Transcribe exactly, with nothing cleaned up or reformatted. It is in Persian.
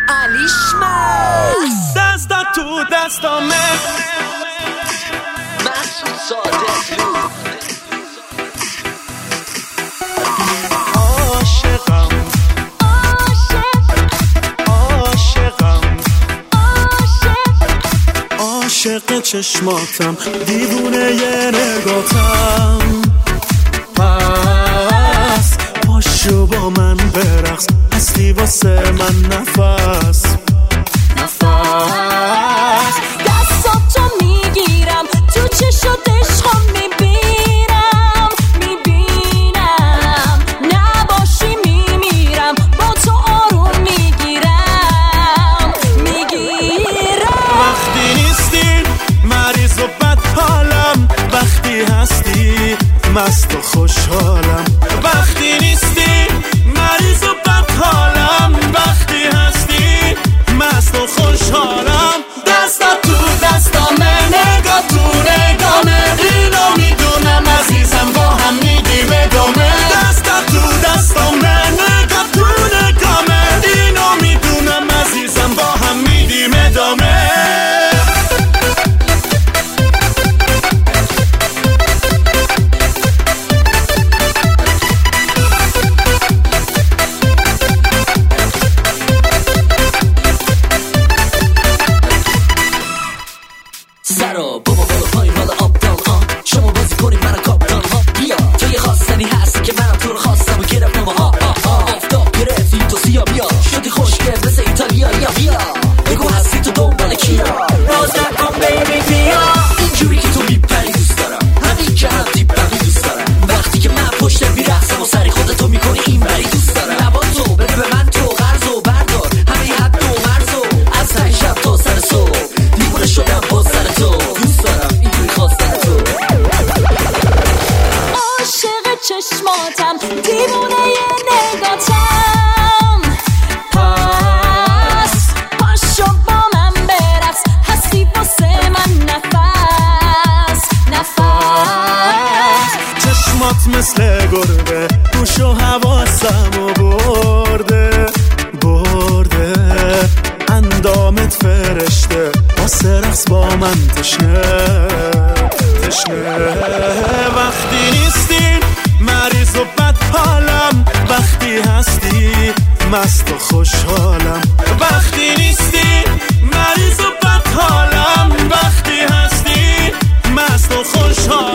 علیشمست دستا تو دستامه مسعود صادقلو عاشقم عاشقم عاشق چشماتم دیوونه ی نگاتم پس پاشو با من برقص هستی واسه من نفس نفس دستاتو میگیرم تو چشات عشقم میبینم میبینم نباشی میمیرم با تو آروم میگیرم میگیرم وقتی نیستی مریض و بد حالم وقتی هستی مست و خوشحالم وقتی نیستی مریض و بد حالم وقتی هستی مست و خوشحالم دستا تو دستامه نگاه تو نگامه اینو میدونم عزیزم با هم میدیم ادامه دستا تو دستامه نگاه تو نگامه اینو میدونم عزیزم با هم میدیم ادامه سرا بابا بالا پایین بالا آب دان ها شما بازی کنید منو کاپتان ها بیا تو یه خواستنی هستی که منم تو رو خواستم و گرفتم ها ها ها آفتاب گرفتی تو سیا بیا شدی خوشگل مثل ایتالیا یا بیا بگو هستی تو دنبال کیا راز نکن بیبی بیا اینجوری که تو میپری دوست دارم همین که هم دیپمی دوست دارم وقتی که من پشت میرقصم و سری خودتو میکنی این بری دوست دارم لباتو بده به من تو قرض و بردار همه حد و مرز و از ته شب تا سر صبح دیوونه شدم با سر تو دوست دارم اینجوری خواستن تو عاشق چشماتم دیوونه ی نگاتم پس پاشو با من برقص هستی واسه من نفس نفس چشمات مثل گربه گوش و حواسمو برده برده اندامت فرشته واسه رقص با من تشنه تشنه وقتی نیستی مریض و بد حالم وقتی هستی مست و خوشحالم وقتی نیستی مریض و بد حالم وقتی هستی مست و خوشحالم